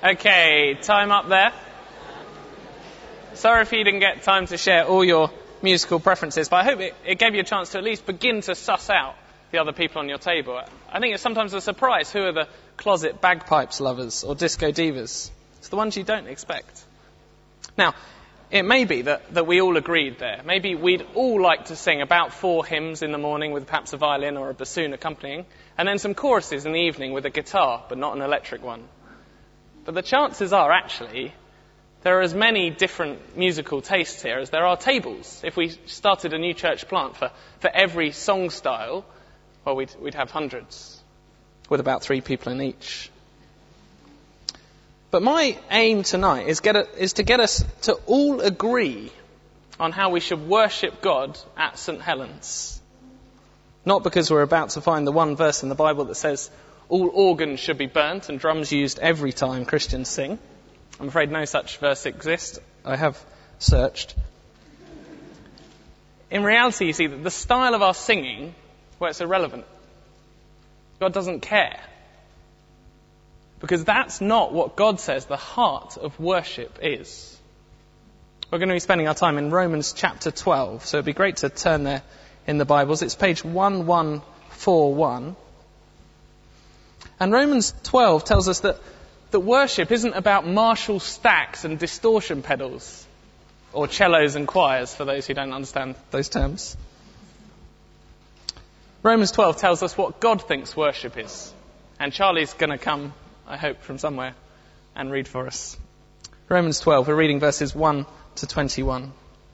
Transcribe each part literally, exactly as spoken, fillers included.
Okay, time up there. Sorry if you didn't get time to share all your musical preferences, but I hope it, it gave you a chance to at least begin to suss out the other people on your table. I think it's sometimes a surprise who are the closet bagpipes lovers or disco divas. It's the ones you don't expect. Now, it may be that, that we all agreed there. Maybe we'd all like to sing about four hymns in the morning with perhaps a violin or a bassoon accompanying, and then some choruses in the evening with a guitar, but not an electric one. But the chances are, actually, there are as many different musical tastes here as there are tables. If we started a new church plant for, for every song style, well, we'd, we'd have hundreds, with about three people in each. But my aim tonight is, get a, is to get us to all agree on how we should worship God at St Helens. Not because we're about to find the one verse in the Bible that says all organs should be burnt and drums used every time Christians sing. I'm afraid no such verse exists. I have searched. In reality, you see that the style of our singing, well, it's irrelevant. God doesn't care. Because that's not what God says the heart of worship is. We're going to be spending our time in Romans chapter twelve, so it'd be great to turn there in the Bibles. It's page one one four one. And Romans twelve tells us that, that worship isn't about Marshall stacks and distortion pedals, or cellos and choirs, for those who don't understand those terms. Romans twelve tells us what God thinks worship is. And Charlie's going to come, I hope, from somewhere and read for us. Romans twelve, we're reading verses one to twenty-one.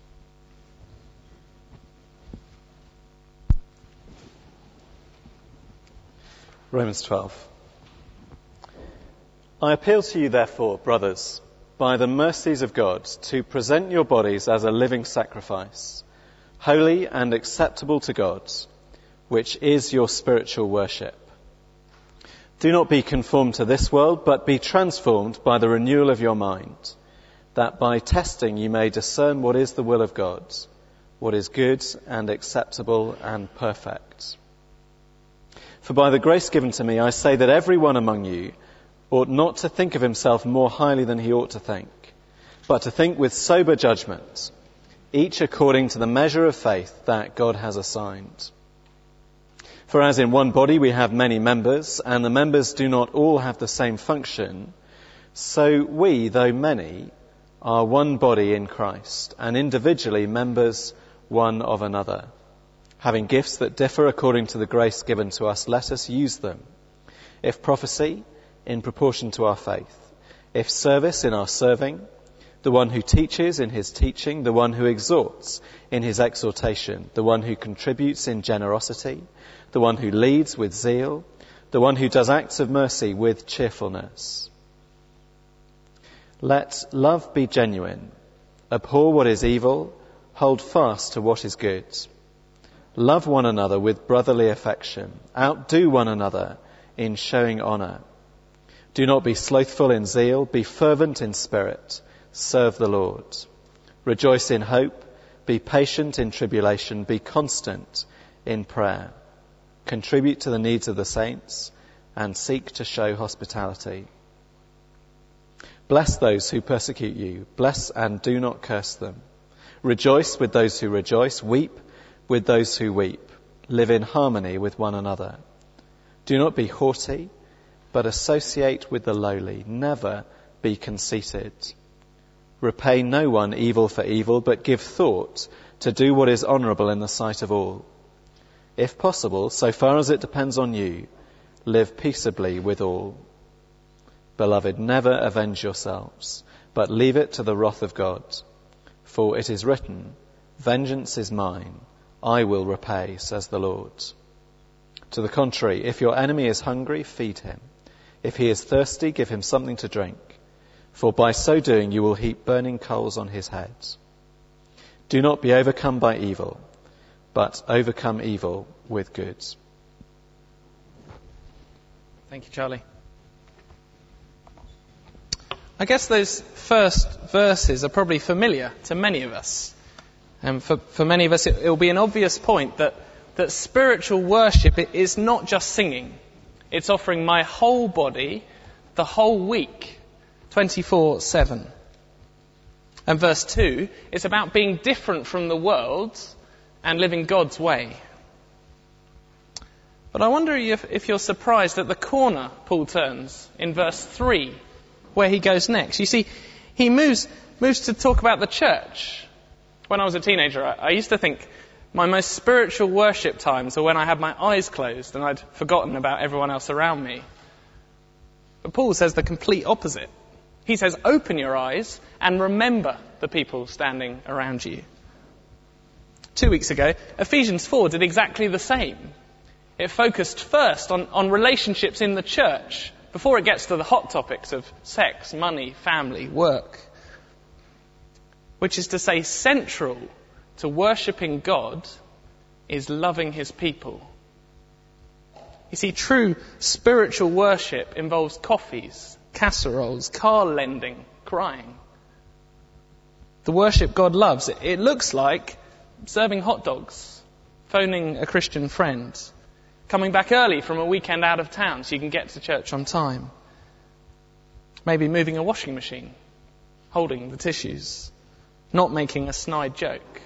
Romans twelve. I appeal to you, therefore, brothers, by the mercies of God, to present your bodies as a living sacrifice, holy and acceptable to God, which is your spiritual worship. Do not be conformed to this world, but be transformed by the renewal of your mind, that by testing you may discern what is the will of God, what is good and acceptable and perfect. For by the grace given to me, I say that everyone among you ought not to think of himself more highly than he ought to think, but to think with sober judgment, each according to the measure of faith that God has assigned. For as in one body we have many members, and the members do not all have the same function, so we, though many, are one body in Christ, and individually members one of another. Having gifts that differ according to the grace given to us, let us use them. If prophecy, in proportion to our faith. If service, in our serving. The one who teaches, in his teaching. The one who exhorts, in his exhortation. The one who contributes, in generosity. The one who leads, with zeal. The one who does acts of mercy, with cheerfulness. Let love be genuine. Abhor what is evil. Hold fast to what is good. Love one another with brotherly affection. Outdo one another in showing honour. Do not be slothful in zeal. Be fervent in spirit. Serve the Lord. Rejoice in hope. Be patient in tribulation. Be constant in prayer. Contribute to the needs of the saints and seek to show hospitality. Bless those who persecute you. Bless and do not curse them. Rejoice with those who rejoice. Weep with those who weep. Live in harmony with one another. Do not be haughty, but associate with the lowly. Never be conceited. Repay no one evil for evil, but give thought to do what is honourable in the sight of all. If possible, so far as it depends on you, live peaceably with all. Beloved, never avenge yourselves, but leave it to the wrath of God. For it is written, vengeance is mine, I will repay, says the Lord. To the contrary, if your enemy is hungry, feed him. If he is thirsty, give him something to drink. For by so doing you will heap burning coals on his head. Do not be overcome by evil, but overcome evil with good. Thank you, Charlie. I guess those first verses are probably familiar to many of us. And for, for many of us, it will be an obvious point that, that spiritual worship is not just singing. It's offering my whole body, the whole week, twenty-four seven. And verse two, it's about being different from the world and living God's way. But I wonder if, if you're surprised at the corner Paul turns in verse three, where he goes next. You see, he moves, moves to talk about the church. When I was a teenager, I, I used to think my most spiritual worship times are when I had my eyes closed and I'd forgotten about everyone else around me. But Paul says the complete opposite. He says, open your eyes and remember the people standing around you. Two weeks ago, Ephesians four did exactly the same. It focused first on, on relationships in the church before it gets to the hot topics of sex, money, family, work. Which is to say, central to worshipping God is loving his people. You see, true spiritual worship involves coffees, casseroles, car lending, crying. The worship God loves, it, it looks like serving hot dogs, phoning a Christian friend, coming back early from a weekend out of town so you can get to church on time. Maybe moving a washing machine, holding the tissues, not making a snide joke.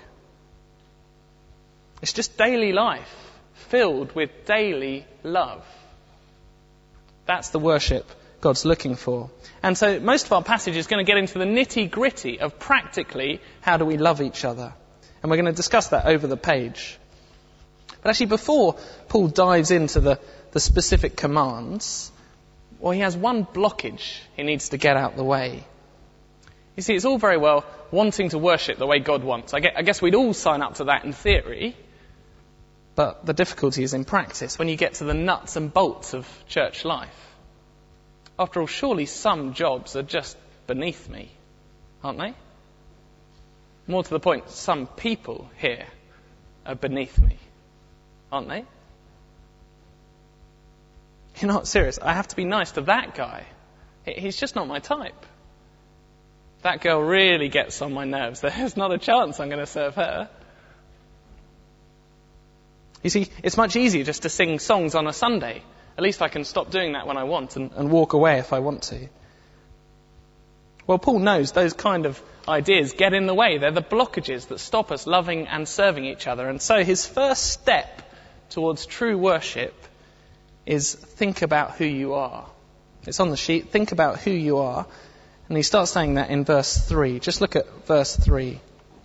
It's just daily life filled with daily love. That's the worship God's looking for. And so most of our passage is going to get into the nitty-gritty of practically how do we love each other. And we're going to discuss that over the page. But actually before Paul dives into the, the specific commands, well, he has one blockage he needs to get out the way. You see, it's all very well wanting to worship the way God wants. I guess we'd all sign up to that in theory. But the difficulty is in practice when you get to the nuts and bolts of church life. After all, surely some jobs are just beneath me, aren't they? More to the point, some people here are beneath me, aren't they? You're not serious. I have to be nice to that guy. He's just not my type. That girl really gets on my nerves. There's not a chance I'm going to serve her. You see, it's much easier just to sing songs on a Sunday. At least I can stop doing that when I want and, and walk away if I want to. Well, Paul knows those kind of ideas get in the way. They're the blockages that stop us loving and serving each other. And so his first step towards true worship is think about who you are. It's on the sheet. Think about who you are. And he starts saying that in verse three. Just look at verse three.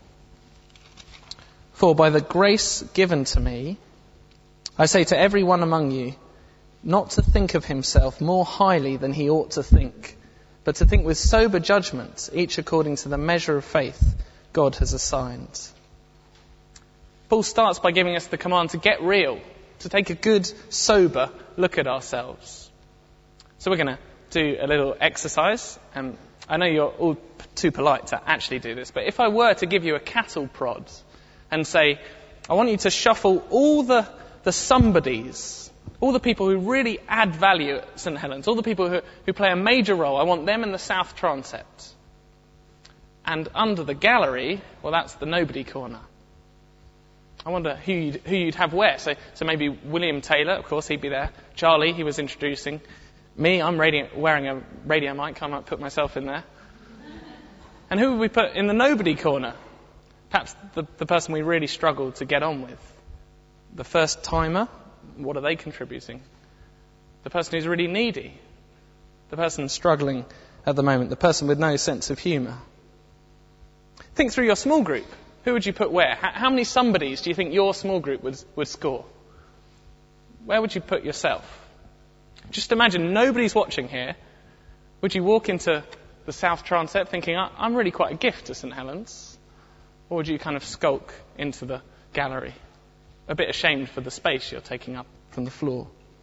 For by the grace given to me, I say to everyone among you, not to think of himself more highly than he ought to think, but to think with sober judgment, each according to the measure of faith God has assigned. Paul starts by giving us the command to get real, to take a good, sober look at ourselves. So we're going to do a little exercise. Um, I know you're all too polite to actually do this, but if I were to give you a cattle prod and say, I want you to shuffle all the, the somebodies, all the people who really add value at St Helens, all the people who, who play a major role, I want them in the south transept. And under the gallery, well, that's the nobody corner. I wonder who you'd, who you'd have where. So, so maybe William Taylor, of course, he'd be there. Charlie, he was introducing. Me, I'm radio, wearing a radio mic. I might put myself in there. And who would we put in the nobody corner? Perhaps the, the person we really struggle to get on with. The first timer, what are they contributing? The person who's really needy. The person struggling at the moment. The person with no sense of humour. Think through your small group. Who would you put where? How, how many somebodies do you think your small group would, would score? Where would you put yourself? Just imagine nobody's watching here. Would you walk into the south transept thinking, I'm really quite a gift to St Helens? Or would you kind of skulk into the gallery, a bit ashamed for the space you're taking up from the floor?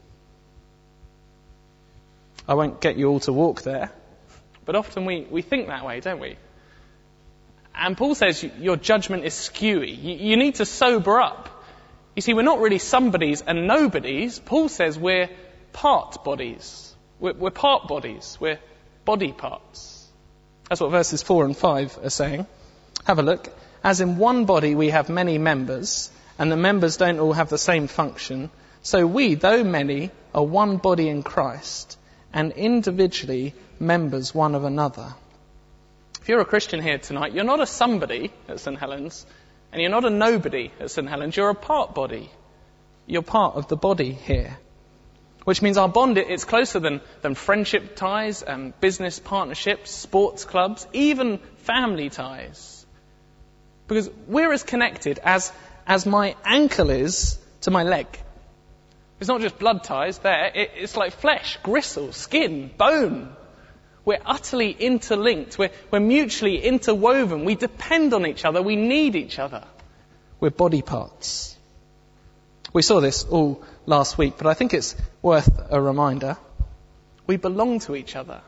I won't get you all to walk there, but often we, we think that way, don't we? And Paul says your judgment is skewy. You, you need to sober up. You see, we're not really somebodies and nobodies. Paul says we're part bodies. We're, we're part bodies. We're body parts. That's what verses four and five are saying. Have a look. As in one body we have many members, and the members don't all have the same function, so we, though many, are one body in Christ, and individually members one of another. If you're a Christian here tonight, you're not a somebody at St Helens, and you're not a nobody at St Helens, you're a part body. You're part of the body here. Which means our bond, it's closer than, than friendship ties and business partnerships, sports clubs, even family ties. Because we're as connected as, as my ankle is to my leg. It's not just blood ties there, it, it's like flesh, gristle, skin, bone. We're utterly interlinked. We're, we're mutually interwoven. We depend on each other. We need each other. We're body parts. We saw this all last week, but I think it's worth a reminder. We belong to each other.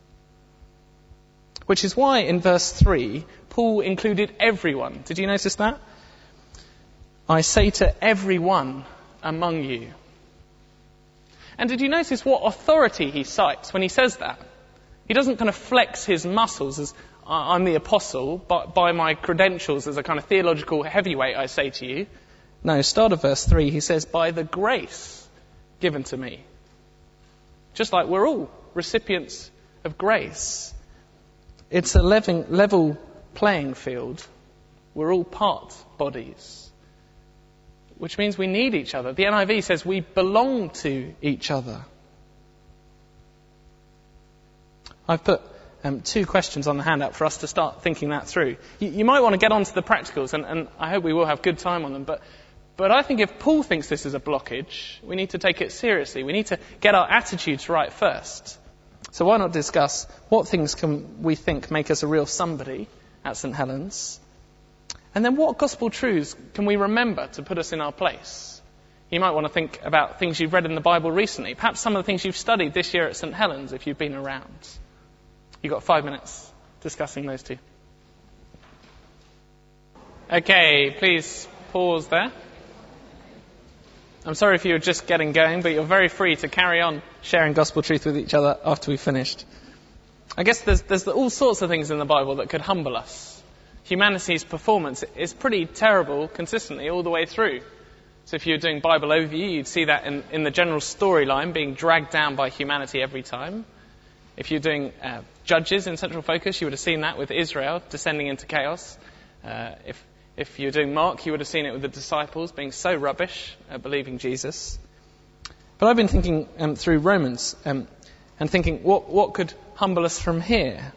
Which is why in verse three, Paul included everyone. Did you notice that? I say to everyone among you. And did you notice what authority he cites when he says that? He doesn't kind of flex his muscles as I'm the apostle, but by my credentials as a kind of theological heavyweight, I say to you. No, start of verse three, he says, by the grace given to me. Just like we're all recipients of grace. It's a level playing field. We're all part bodies. Which means we need each other. The N I V says we belong to each other. I've put um, two questions on the handout for us to start thinking that through. You, you might want to get on to the practicals, and, and I hope we will have good time on them, but But I think if Paul thinks this is a blockage, we need to take it seriously. We need to get our attitudes right first. So why not discuss what things can we think make us a real somebody at St Helens? And then what gospel truths can we remember to put us in our place? You might want to think about things you've read in the Bible recently. Perhaps some of the things you've studied this year at St Helens if you've been around. You've got five minutes discussing those two. Okay, please pause there. I'm sorry if you were just getting going, but you're very free to carry on sharing gospel truth with each other after we've finished. I guess there's, there's all sorts of things in the Bible that could humble us. Humanity's performance is pretty terrible consistently all the way through. So if you were doing Bible overview, you'd see that in, in the general storyline being dragged down by humanity every time. If you're doing uh, Judges in Central Focus, you would have seen that with Israel descending into chaos. Uh, if If you're doing Mark, you would have seen it with the disciples being so rubbish at believing Jesus. But I've been thinking um, through Romans um, and thinking, what, what could humble us from here?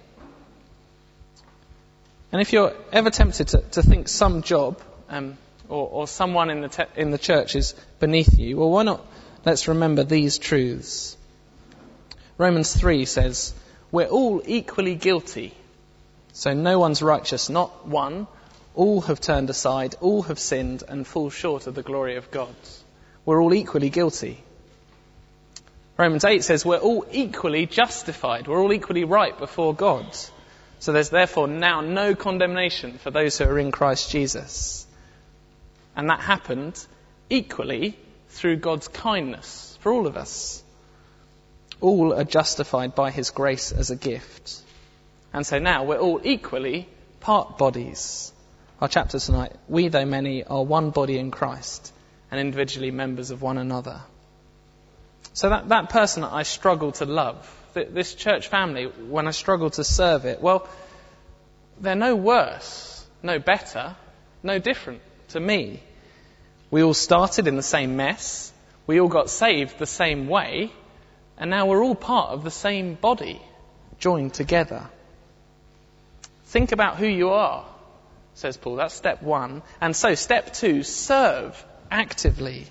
And if you're ever tempted to, to think some job um, or, or someone in the, te- in the church is beneath you, well, why not let's remember these truths. Romans three says, we're all equally guilty, so no one's righteous, not one. All have turned aside, all have sinned and fall short of the glory of God. We're all equally guilty. Romans eight says we're all equally justified. We're all equally right before God. So there's therefore now no condemnation for those who are in Christ Jesus. And that happened equally through God's kindness for all of us. All are justified by his grace as a gift. And so now we're all equally part bodies. Our chapter tonight, we though many are one body in Christ and individually members of one another. So that, that person that I struggle to love, this church family, when I struggle to serve it, well, they're no worse, no better, no different to me. We all started in the same mess, we all got saved the same way, and now we're all part of the same body, joined together. Think about who you are, says Paul. That's step one. And so step two, serve actively.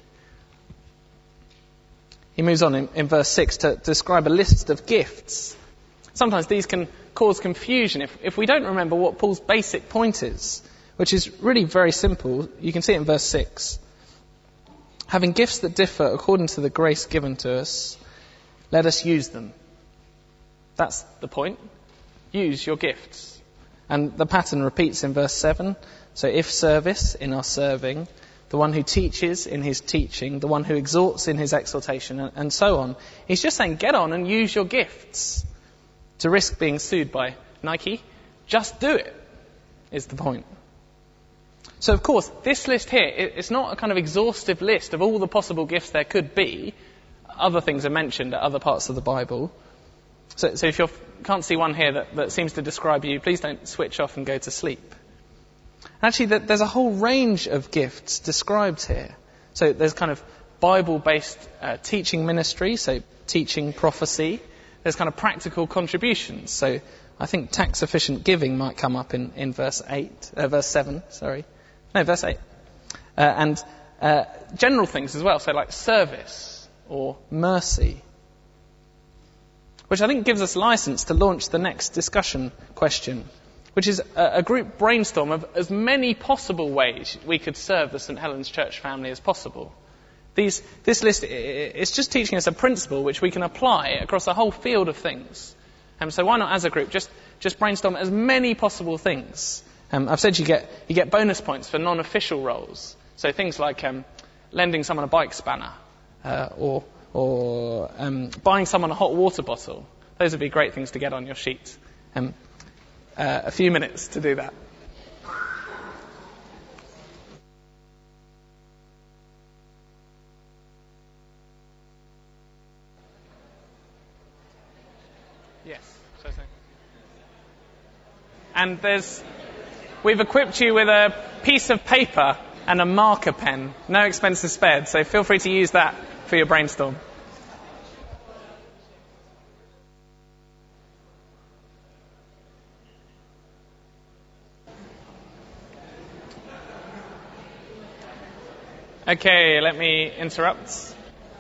He moves on in, in verse six to describe a list of gifts. Sometimes these can cause confusion if, if we don't remember what Paul's basic point is, which is really very simple. You can see it in verse six. Having gifts that differ according to the grace given to us, let us use them. That's the point. Use your gifts. And the pattern repeats in verse seven. So if service, in our serving, the one who teaches in his teaching, the one who exhorts in his exhortation, and, and so on. He's just saying, get on and use your gifts. To risk being sued by Nike, just do it, is the point. So of course, this list here, it, it's not a kind of exhaustive list of all the possible gifts there could be. Other things are mentioned at other parts of the Bible. So, so if you can't see one here that, that seems to describe you, please don't switch off and go to sleep. Actually, there's a whole range of gifts described here. So there's kind of Bible-based uh, teaching ministry, so teaching prophecy. There's kind of practical contributions. So I think tax-efficient giving might come up in, in verse eight, uh, verse seven, sorry. No, verse eight. Uh, and uh, general things as well, so like service or mercy. Which I think gives us license to launch the next discussion question, which is a, a group brainstorm of as many possible ways we could serve the St Helens Church family as possible. These, this list is just teaching us a principle which we can apply across a whole field of things. Um, so why not, as a group, just, just brainstorm as many possible things? Um, I've said you get, you get bonus points for non-official roles. So things like um, lending someone a bike spanner uh, or... or um, buying someone a hot water bottle. Those would be great things to get on your sheet. Um, uh, a few minutes to do that. Yes. So, so. And there's, we've equipped you with a piece of paper and a marker pen. No expenses spared, so feel free to use that for your brainstorm. Okay, let me interrupt.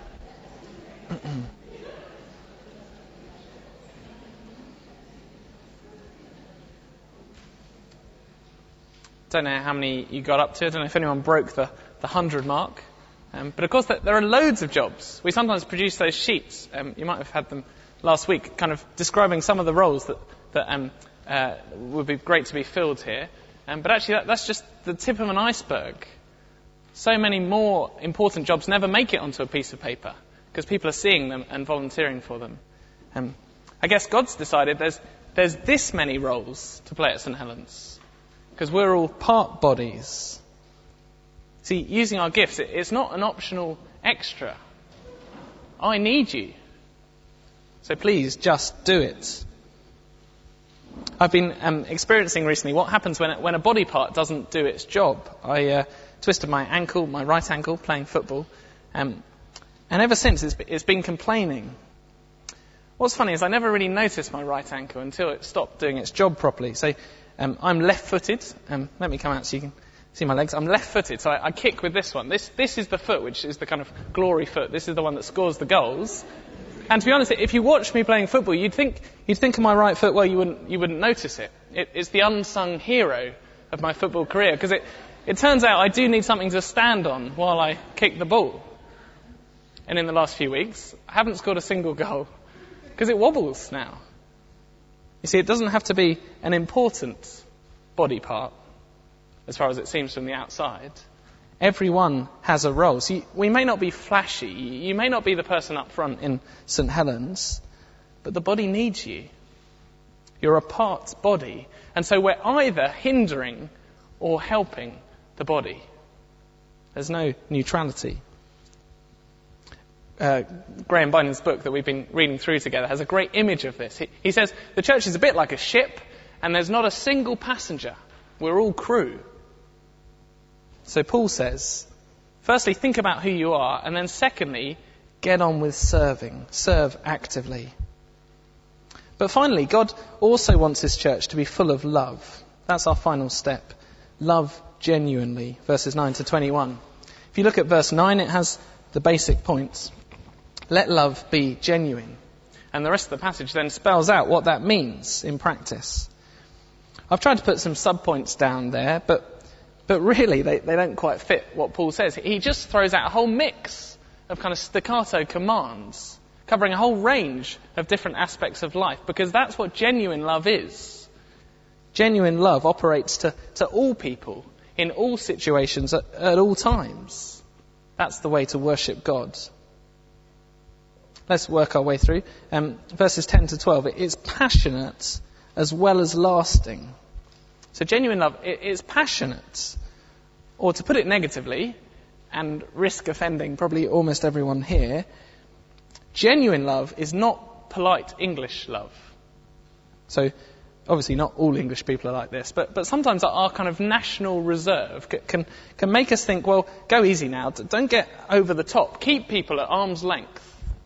Don't know how many you got up to. I don't know if anyone broke the, the hundred mark. Um, but of course, there are loads of jobs. We sometimes produce those sheets. Um, you might have had them last week, kind of describing some of the roles that, that um, uh, would be great to be filled here. Um, but actually, that, that's just the tip of an iceberg. So many more important jobs never make it onto a piece of paper because people are seeing them and volunteering for them. Um, I guess God's decided there's there's this many roles to play at St Helens because we're all part bodies. See, using our gifts, it, it's not an optional extra. I need you. So please, just do it. I've been um, experiencing recently what happens when, when a body part doesn't do its job. I uh, twisted my ankle, my right ankle, playing football. Um, and ever since, it's, it's been complaining. What's funny is I never really noticed my right ankle until it stopped doing its job properly. So um, I'm left-footed. Um, let me come out so you can see my legs. I'm left-footed, so I, I kick with this one. This, this is the foot, which is the kind of glory foot. This is the one that scores the goals. And to be honest, if you watch me playing football, you'd think you'd think of my right foot, well, you wouldn't you wouldn't notice it. it it's the unsung hero of my football career, because it, it turns out I do need something to stand on while I kick the ball. And in the last few weeks, I haven't scored a single goal, because it wobbles now. You see, it doesn't have to be an important body part, as far as it seems from the outside. Everyone has a role. So you, we may not be flashy. You may not be the person up front in St Helens, but the body needs you. You're a part body. And so we're either hindering or helping the body. There's no neutrality. Uh, Graham Bunyan's book that we've been reading through together has a great image of this. He, he says the church is a bit like a ship, and there's not a single passenger. We're all crew. So Paul says, firstly, think about who you are, and then secondly, get on with serving. Serve actively. But finally, God also wants his church to be full of love. That's our final step. Love genuinely, verses nine to twenty-one. If you look at verse nine, it has the basic points. Let love be genuine. And the rest of the passage then spells out what that means in practice. I've tried to put some subpoints down there, but But really, they, they don't quite fit what Paul says. He just throws out a whole mix of kind of staccato commands, covering a whole range of different aspects of life, because that's what genuine love is. Genuine love operates to, to all people, in all situations, at, at all times. That's the way to worship God. Let's work our way through. Um, verses ten to twelve. It's passionate as well as lasting. So genuine love is passionate. Or to put it negatively, and risk offending probably almost everyone here, genuine love is not polite English love. So, obviously not all English people are like this, but, but sometimes our kind of national reserve can, can make us think, well, go easy now, don't get over the top, keep people at arm's length.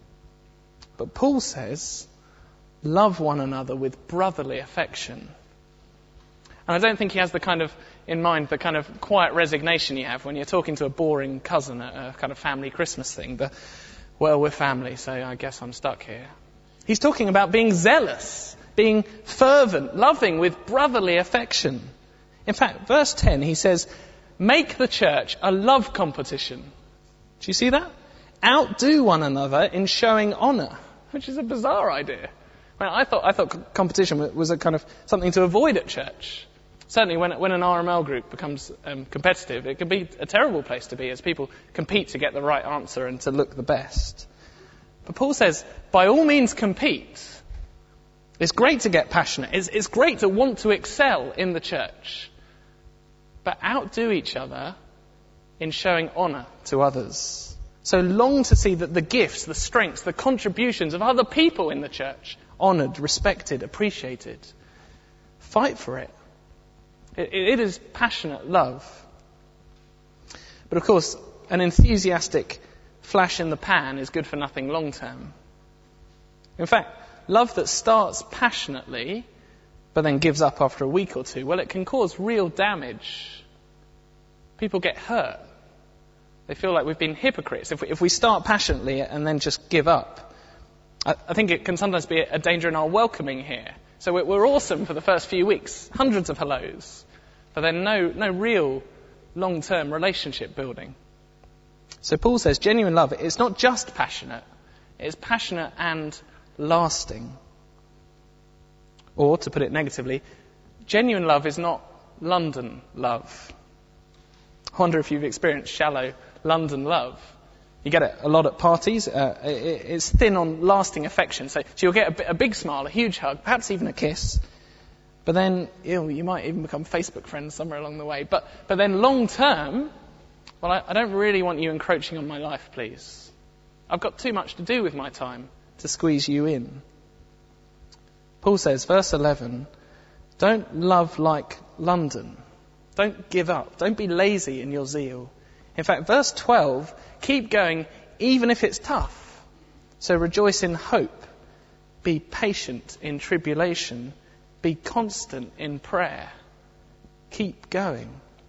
But Paul says, love one another with brotherly affection. And I don't think he has the kind of, in mind, the kind of quiet resignation you have when you're talking to a boring cousin at a kind of family Christmas thing, the, well, we're family, so I guess I'm stuck here. He's talking about being zealous, being fervent, loving with brotherly affection. In fact, verse ten, he says, make the church a love competition. Do you see that? Outdo one another in showing honour, which is a bizarre idea. Well, I thought I thought competition was a kind of something to avoid at church. Certainly when, when an R M L group becomes um, competitive, it can be a terrible place to be as people compete to get the right answer and to look the best. But Paul says, by all means compete. It's great to get passionate. It's, it's great to want to excel in the church. But outdo each other in showing honour to others. So long to see that the gifts, the strengths, the contributions of other people in the church honoured, respected, appreciated. Fight for it. It, it is passionate love. But of course, an enthusiastic flash in the pan is good for nothing long term. In fact, love that starts passionately, but then gives up after a week or two, well, it can cause real damage. People get hurt. They feel like we've been hypocrites. If we, if we start passionately and then just give up, I, I think it can sometimes be a danger in our welcoming here. So we're, we're awesome for the first few weeks, hundreds of hellos, but then no, no real long-term relationship building. So Paul says genuine love, it's not just passionate, it's passionate and lasting. Or, to put it negatively, genuine love is not London love. I wonder if you've experienced shallow London love. You get it a lot at parties. Uh, it, it's thin on lasting affection. So, so you'll get a, a big smile, a huge hug, perhaps even a kiss. But then ew, you might even become Facebook friends somewhere along the way. But, but then long term, well, I, I don't really want you encroaching on my life, please. I've got too much to do with my time to squeeze you in. Paul says, verse eleven, don't love like London. Don't give up. Don't be lazy in your zeal. In fact, verse twelve, keep going even if it's tough. So rejoice in hope. Be patient in tribulation. Be constant in prayer. Keep going.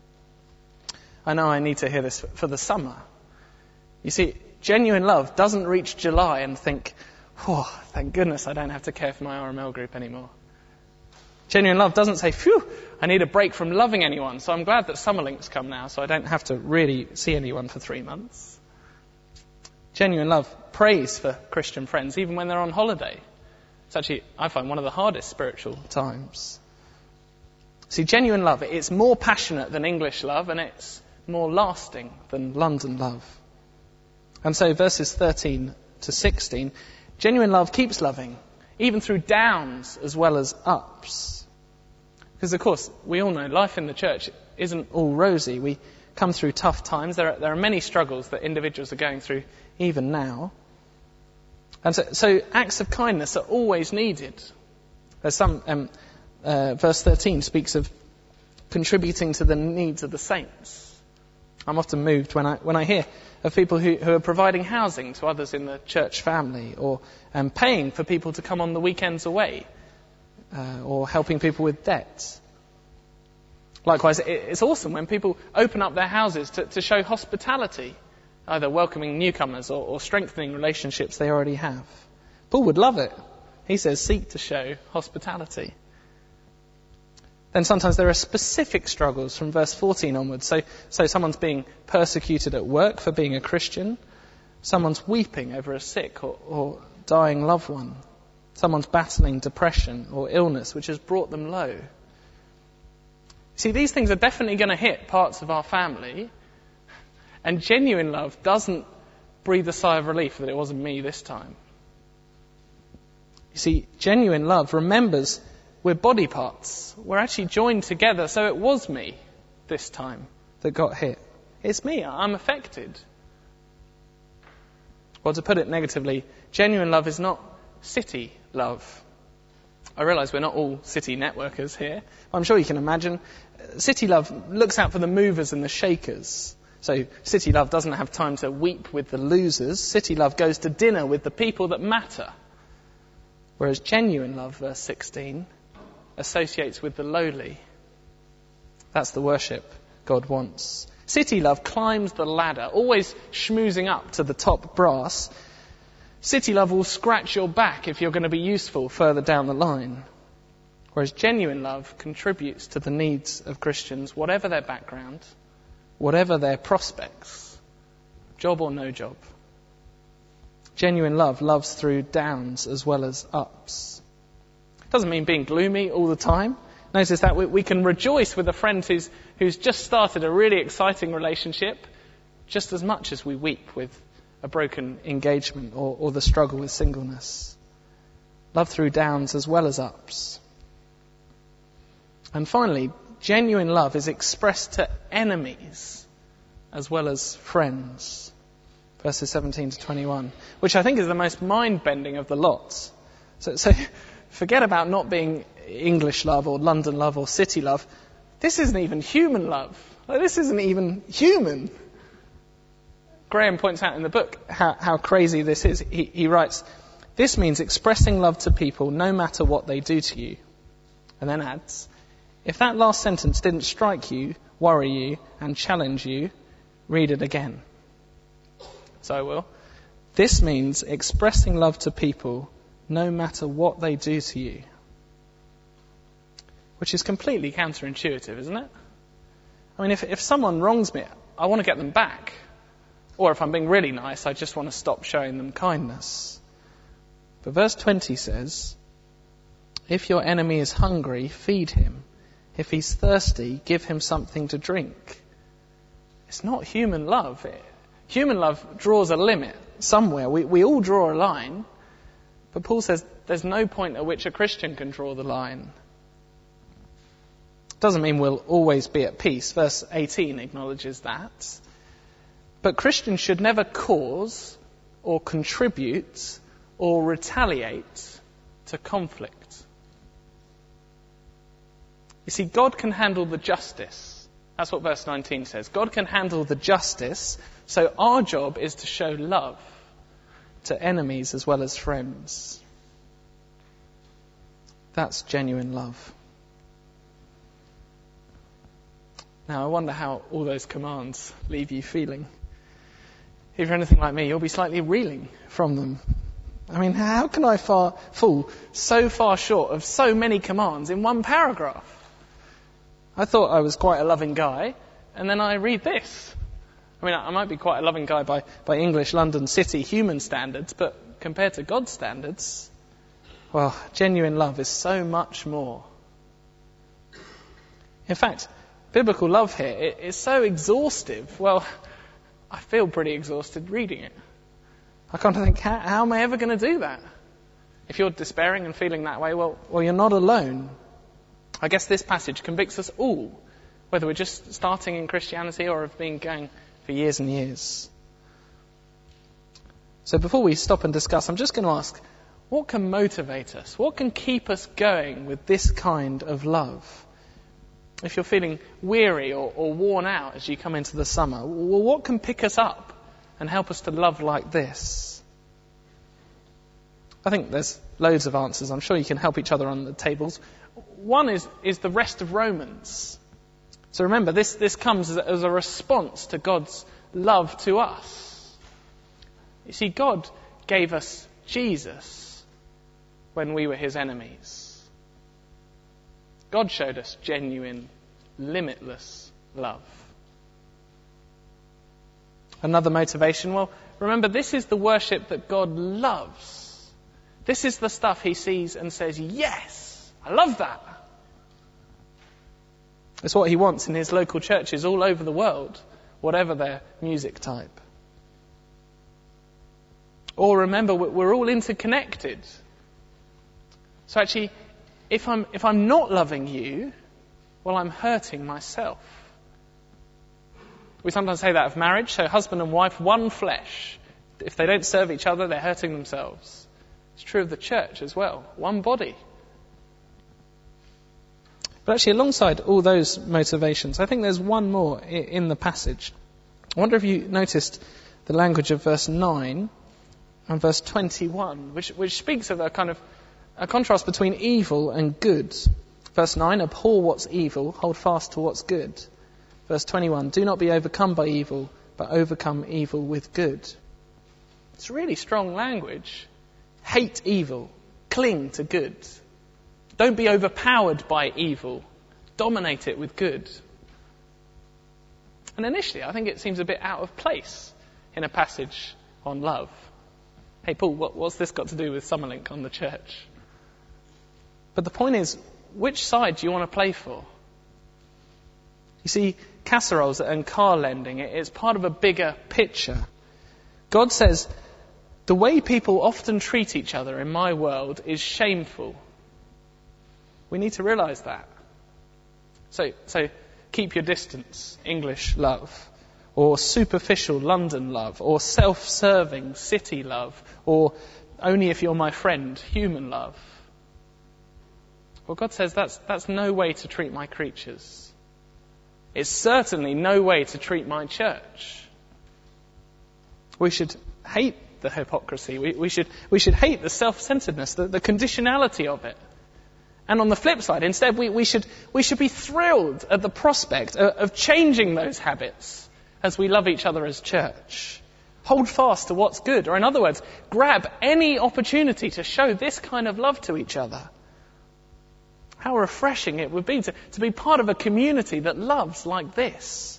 I know I need to hear this for the summer. You see, genuine love doesn't reach July and think, oh, thank goodness I don't have to care for my R M L group anymore. Genuine love doesn't say, phew, I need a break from loving anyone, so I'm glad that summer links come now, so I don't have to really see anyone for three months. Genuine love prays for Christian friends, even when they're on holiday. It's actually, I find, one of the hardest spiritual times. See, genuine love, it's more passionate than English love, and it's more lasting than London love. And so verses thirteen to sixteen, genuine love keeps loving, even through downs as well as ups. Because, of course, we all know life in the church isn't all rosy. We come through tough times. There are, there are many struggles that individuals are going through even now. And so, so acts of kindness are always needed. There's some, um, uh, verse thirteen speaks of contributing to the needs of the saints. I'm often moved when I when I hear of people who, who are providing housing to others in the church family, or um, paying for people to come on the weekends away, uh, or helping people with debt. Likewise, it, it's awesome when people open up their houses to, to show hospitality, either welcoming newcomers or, or strengthening relationships they already have. Paul would love it. He says, seek to show hospitality. Then sometimes there are specific struggles from verse fourteen onwards. So, so someone's being persecuted at work for being a Christian. Someone's weeping over a sick or, or dying loved one. Someone's battling depression or illness, which has brought them low. See, these things are definitely going to hit parts of our family. And genuine love doesn't breathe a sigh of relief that it wasn't me this time. You see, genuine love remembers we're body parts. We're actually joined together, so it was me this time that got hit. It's me. I'm affected. Or to put it negatively, genuine love is not city love. I realise we're not all city networkers here. I'm sure you can imagine. City love looks out for the movers and the shakers. So city love doesn't have time to weep with the losers. City love goes to dinner with the people that matter. Whereas genuine love, verse sixteen, associates with the lowly. That's the worship God wants. City love climbs the ladder, always schmoozing up to the top brass. City love will scratch your back if you're going to be useful further down the line. Whereas genuine love contributes to the needs of Christians, whatever their background, whatever their prospects, job or no job. Genuine love loves through downs as well as ups. It doesn't mean being gloomy all the time. Notice that we, we can rejoice with a friend who's, who's just started a really exciting relationship just as much as we weep with a broken engagement or, or the struggle with singleness. Love through downs as well as ups. And finally, genuine love is expressed to enemies as well as friends. Verses seventeen to twenty-one, which I think is the most mind-bending of the lot. So, so forget about not being English love or London love or city love. This isn't even human love. Like, this isn't even human. Graham points out in the book how, how crazy this is. He, he writes, this means expressing love to people no matter what they do to you. And then adds, if that last sentence didn't strike you, worry you, and challenge you, read it again. So I will. This means expressing love to people no matter what they do to you. Which is completely counterintuitive, isn't it? I mean, if, if someone wrongs me, I want to get them back. Or if I'm being really nice, I just want to stop showing them kindness. But verse twenty says, if your enemy is hungry, feed him. If he's thirsty, give him something to drink. It's not human love. It, human love draws a limit somewhere. We, we all draw a line. But Paul says there's no point at which a Christian can draw the line. Doesn't mean we'll always be at peace. Verse eighteen acknowledges that. But Christians should never cause or contribute or retaliate to conflict. You see, God can handle the justice. That's what verse nineteen says. God can handle the justice, so our job is to show love to enemies as well as friends. That's genuine love. Now, I wonder how all those commands leave you feeling. If you're anything like me, you'll be slightly reeling from them. I mean, how can I far, fall so far short of so many commands in one paragraph? I thought I was quite a loving guy, and then I read this. I mean, I might be quite a loving guy by, by English, London, city, human standards, but compared to God's standards, well, genuine love is so much more. In fact, biblical love here it, it's so exhaustive. Well, I feel pretty exhausted reading it. I can't think, how, how am I ever going to do that? If you're despairing and feeling that way, well, well, you're not alone. I guess this passage convicts us all, whether we're just starting in Christianity or have been going for years and years. So before we stop and discuss, I'm just going to ask, what can motivate us? What can keep us going with this kind of love? If you're feeling weary or, or worn out as you come into the summer, well, what can pick us up and help us to love like this? I think there's loads of answers. I'm sure you can help each other on the tables. One is, is the rest of Romans. So remember, this, this comes as a, as a response to God's love to us. You see, God gave us Jesus when we were his enemies. God showed us genuine, limitless love. Another motivation, well, remember, this is the worship that God loves. This is the stuff he sees and says, yes, I love that. It's what he wants in his local churches all over the world, whatever their music type. Or remember, we're all interconnected. So actually, if I'm, if I'm not loving you, well, I'm hurting myself. We sometimes say that of marriage, so husband and wife, one flesh. If they don't serve each other, they're hurting themselves. It's true of the church as well. One body. But actually, alongside all those motivations, I think there's one more in the passage. I wonder if you noticed the language of verse nine and verse twenty-one, which, which speaks of a kind of a contrast between evil and good. Verse nine, abhor what's evil, hold fast to what's good. Verse twenty-one, do not be overcome by evil, but overcome evil with good. It's really strong language. Hate evil, cling to good. Don't be overpowered by evil, dominate it with good. And initially, I think it seems a bit out of place in a passage on love. Hey, Paul, what, what's this got to do with Summerlink on the church? But the point is, which side do you want to play for? You see, casseroles and car lending, it's part of a bigger picture. God says, the way people often treat each other in my world is shameful. We need to realise that. So, so keep your distance, English love, or superficial London love, or self-serving city love, or only if you're my friend, human love. Well, God says that's, that's no way to treat my creatures. It's certainly no way to treat my church. We should hate the hypocrisy. We, we should we should hate the self-centeredness, the, the conditionality of it. And on the flip side, instead, we, we should we should be thrilled at the prospect of, of changing those habits as we love each other as church. Hold fast to what's good. Or in other words, grab any opportunity to show this kind of love to each other. How refreshing it would be to, to be part of a community that loves like this.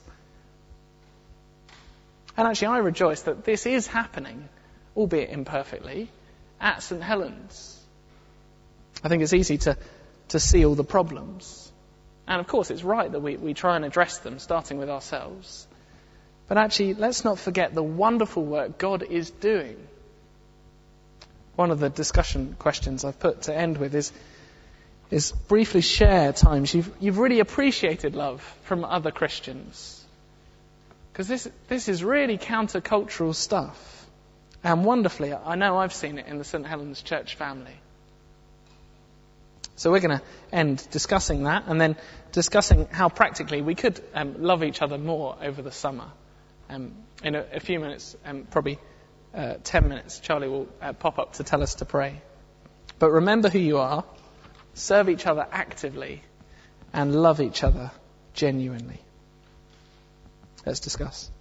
And actually, I rejoice that this is happening, albeit imperfectly, at St Helens. I think it's easy to, to see all the problems. And of course, it's right that we, we try and address them, starting with ourselves. But actually, let's not forget the wonderful work God is doing. One of the discussion questions I've put to end with is, is briefly share times you've, you've really appreciated love from other Christians. Because this, this is really countercultural stuff. And wonderfully, I know I've seen it in the St Helens Church family. So we're going to end discussing that and then discussing how practically we could um, love each other more over the summer. Um, in a, a few minutes, um, probably uh, ten minutes, Charlie will uh, pop up to tell us to pray. But remember who you are, serve each other actively, and love each other genuinely. Let's discuss.